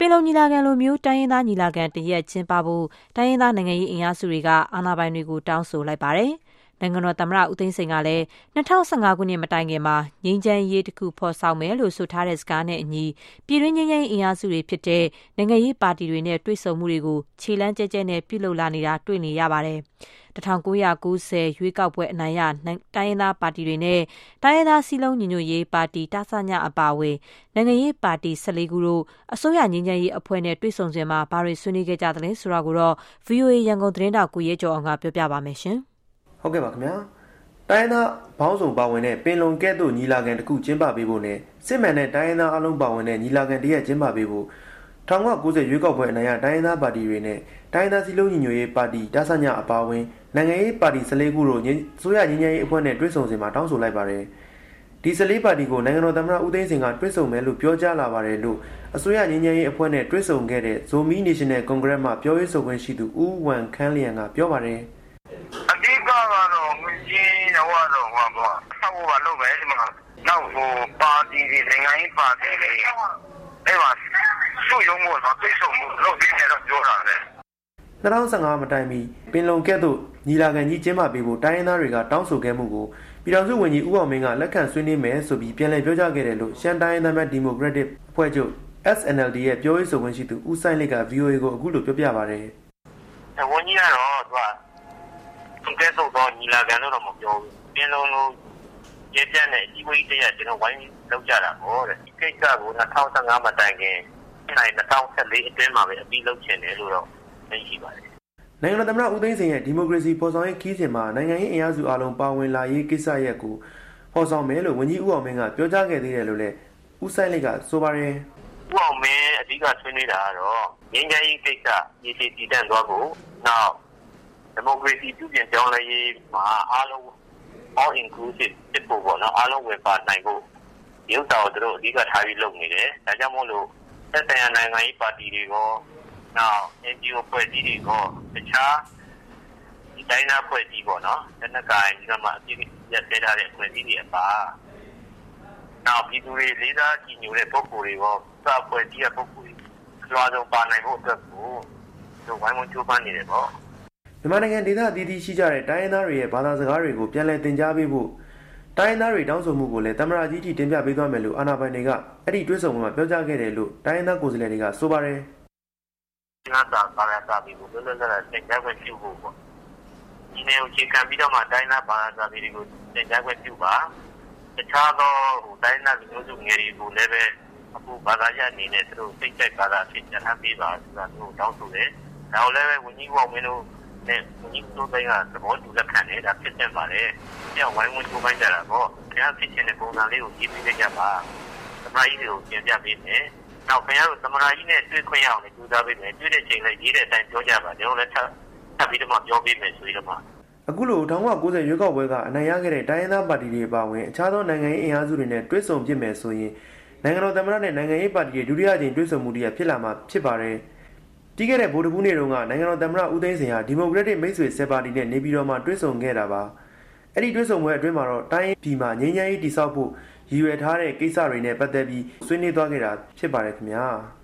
င်လုံညီလာခံလိုမျိုးတိုင်းရင်းသားညီလာခံတရက်ကျင်းပဖို့တိုင်းရင်းသားနိုင်ငံရေးအင်အားစုတွေကအာဏာပိုင်တွေကိုတောင်းဆိုလိုက်ပါတယ်။နိုင်ငံတော်သမ္မတဦးသိန်းစိန်ကလည်း2015ခုနှစ်မတိုင်ခင်မှာငြိမ်းချမ်းရေးတစ်ခုဖော်ဆောင်မယ်လို့ဆိုထားတဲ့စကားနဲ့အညီပြည်တွင်းငြိမ်းချမ်းရေးအင်အားစုတွေဖြစ်တဲ့နိုင်ငံရေးပါတီတွေနဲ့တွေ့ဆုံမှုတွေကိုခြေလှမ်းကျကျနဲ့ပြုလုပ်လာနေတာတွေ့နေရပါတယ်။ 1990ရွေးကောက်ပွဲအနိုင်ရတိုင်းရင်းသားပါတီတွေနဲ့တိုင်းရင်းသားစည်းလုံးညီညွတ်ရေးပါတီတစညအပါအဝင်နိုင်ငံရေးပါတီ14ခုတို့အစိုးရငြိမ်းချမ်းရေးအဖွဲ့နဲ့တွေ့ဆုံစဉ်မှာဘာတွေဆွေးနွေးခဲ့ကြသလဲဆိုတာကိုတော့ VOA ရန်ကုန်သတင်းတောက်ကိုရဲကျော်အောင်ကပြောပြပါမယ်ရှင်။ဟုတ်ကဲ့ပါခင်ဗျာ။တိုင်းရင်းသားဘောင်းဆောင်ပါဝင်တဲ့ပင်လုံကဲ့သို့ညီလာခံတစ်ခုကျင်းပပေးဖို့နဲ့စစ်မှန်တဲ့တိုင်းရင်းသားအလုံးပါဝင်တဲ့ညီလာခံတရက်ကျင်းပပေးဖို့1990ရွေးကောက်ပွဲအနိုင်ရတိုင်းရင်းသားပါတီတွေနဲ့တိုင်းရင်းသားစည်းလုံးညီညွတ်ရေးပါတီတစညအပါအဝင်နိုင်ငံရေးပါတီ14ခုတို့ဆိုရငြိမ်းချမ်းရေးအဖွဲ့နဲ့တွေ့ဆုံစဉ်မှာတောင်းဆိုလိုက်ပါတယ်။ဒီ14ပါတီကိုနိုင်ငံတော်သမ္မတဦးသိန်းစိန်ကတွေ့ဆုံမယ်လို့ပြောကြားလာပါတယ်လို့အစိုးရငြိမ်းချမ်းရေးအဖွဲ့နဲ့တွေ့ဆုံခဲ့တဲ့ Zomi National Congress မှာပြောရေးဆိုခွင့်ရှိသူဦးဝမ်ခန်းလျံကပြောပါတယ်။အဓိကတော့ငွေကြေးတော့ဆောက်ဖို့ပါလုပ်မယ်ဒီမှာနောက်ပါတီတွေနိုင်ငံရေးပါတီတွေအဲ့မှာစုရုံးဖို့တော့တွေ့ဆုံမှုလုပ်ပြီးတယ်တော့ပြောတာပဲ 2015မတိုင်မီပင်လုံကဲ့သို့ညီလာခံကြီးကျင်းပပေးဖို့တိုင်းရင်းသားတွေကတောင်းဆိုခဲ့မှုကိုပြည်ထောင်စုဝန်ကြီးဦးအောင်မင်းကလက်ခံဆွေးနွေးမယ်ဆိုပြီးပြန်လည်ပြောကြားခဲ့တယ်လို့ရှမ်းတိုင်းရင်းသားများဒီမိုကရက်တစ်အဖွဲ့ချုပ် SNLD ရဲ့ပြောရေးဆိုခွင့်ရှိသူဦးဆိုင်လစ်က VOA ကိုအခုလိုပြောပြပါတယ်။ဝန်ကြီးကတော့သူကဲ့သို့တော့ညီလာခံလို့တော့မပြောဘူး။ပင်လုံလို့ရပြတဲ့ဒီဝိတရကျွန်တော်ဝိုင်းလောက်ကြတာပေါ့တဲ့။ဒီကိစ္စကို2015မတိုင်ခင်2014အတွင်းမှာပဲအပြီးလုပ်ချင်တယ်လို့တော့ရှိပါတယ်။နိုင်ငံတော်သမ္မတဦးသိန်းစိန်ရဲ့ဒီမိုကရေစီပေါ်ဆောင်ရေးခီးစဉ်မှာနိုင်ငံရေးအင်အားစုအလုံးပါဝင်လာရေးကိစ္စရပ်ကိုဖော်ဆောင်မယ်လို့ဝန်ကြီးဦးအောင်မင်းကပြောကြားခဲ့သေးတယ်လို့လည်းဦးဆိုင်လစ်ကဆိုပါတယ်။ဦးအောင်မင်းအဓိကဆွေးနွေးတာကတော့ငြိမ်းချမ်းရေးကိစ္စရည်တည်တည်သွားဖို့နောက်ဒီမိုကရေစီပြုပြင်ပြောင်းလဲရေးမှာအားလုံး all inclusive ဖြစ်ဖို့ပေါ့နော်အားလုံးဝင်ပါနိုင်ဖို့ရုပ်တော်တို့အဓိကထားပြီးလုပ်နေတယ်။ဒါကြောင့်မို့လို့သက်ဆိုင်ရာနိုင်ငံရေးပါတီတွေကိုနောက် NGO ဖွဲ့စည်းတွေကိုတခြားဒီတိုင်းနာဖွဲ့စည်းပေါ့နော်တနက်ကိုင်းဒီမှာအပြည့်ရတဲ့ထားတဲ့ဖွဲ့စည်းတွေအပါနောက်ပြည်သူတွေလေးစားကြည်ညိုတဲ့ပုဂ္ဂိုလ်တွေကိုစဖွဲ့စည်းတဲ့ပုဂ္ဂိုလ်တွေအစွာဆုံးပါနိုင်ဖို့အတွက်ကိုတို့ဝိုင်းဝန်းကြိုးပမ်းနေတယ်ပေါ့မြန်မာနိုင်ငံဒေသအသီးသီးရှိကြတဲ့တိုင်းရင်းသားတွေရဲ့ဘာသာစကားတွေကိုပြန်လည်သင်ကြားပေးဖို့တိုင်းရင်းသားတွေတောင်းဆိုမှုကိုလည်းသမ္မတကြီးထီတင်ပြပေးသွားမယ်လို့အာဏာပိုင်တွေကအဲ့ဒီတွေ့ဆုံမှုမှာပြောကြားခဲ့တယ်လို့တိုင်းရင်းသားကိုယ်စားလှယ်တွေကဆိုပါတယ်။ငါသာပါရတာပြီးလို့လည်းလည်းတင်ကြခွင့်ပြုဖို့ပေါ့ဒီနေ့ကိုချိန်ခံပြီးတော့မှတိုင်းသားပါရတာပြီးကိုတင်ကြခွင့်ပြုပါတခြားသောတိုင်းသားလူမျိုးစုငယ်တွေကိုလည်းပဲအခုဘာသာရအနေနဲ့သူတို့စိတ်သက်ဘာသာဖြစ်ချမ်းပေးပါဆိုတာမျိုးတောင်းဆိုတယ်ဒါကိုလည်းပဲဝန်ကြီးဘောက်မင်းတို့နဲ့ဝန်ကြီးတို့တိုင်းကသဘောတူလက်ခံတယ်ဒါဖြစ်တဲ့ပါတယ်ပြောင်းဝိုင်းဝန်းချိုးပိုင်းကြတာပေါ့တရားဖြစ်ခြင်းတဲ့ပုံစံလေးကိုရေးပေးကြပါသမ္မတကြီးတွေကိုပြင်ပြပေးမယ်နောက်ခင်ဗျားတို့သမ္မတကြီးနဲ့တွေ့ခွင့်ရအောင်လည်းကြိုးစားပေးမယ်တွေ့တဲ့ချိန်လည်းရေးတဲ့အတိုင်းပြောကြပါကျွန်တော်လည်းထပ်ပြီးတော့မှပြောပေးမယ်ဆိုပြီးတော့မှအခုလို1990ရွေးကောက်ပွဲကအနိုင်ရခဲ့တဲ့တိုင်းရင်းသားပါတီတွေပါဝင်အခြားသောနိုင်ငံရေးအင်အားစုတွေနဲ့တွဲဆုံဖြစ်မယ်ဆိုရင်နိုင်ငံတော်သမ္မတနဲ့နိုင်ငံရေးပါတီတွေဒုတိယကြိမ်တွဲဆုံမှုတွေဖြစ်လာမှာဖြစ်ပါတယ်။ပြီးခဲ့တဲ့ဗိုလ်တပူးနေ့တုန်းကနိုင်ငံတော်သမ္မတဦးသိန်းစိန်ဟာဒီမိုကရက်တစ်မိတ်ဆွေ10ပါတီနဲ့နေပြည်တော်မှာတွဲဆုံခဲ့တာပါ။အဲ့ဒီတွဲဆုံပွဲအတွင်းမှာတော့တိုင်းပြည်မှာငြိမ်းချမ်းရေးတည်ဆောက်ဖို့ရည်ရွယ်ထားတဲ့ကိစ္စတွေနဲ့ပတ်သက်ပြီးဆွေးနွေးသွားခဲ့တာဖြစ်ပါတယ်ခင်ဗျာ။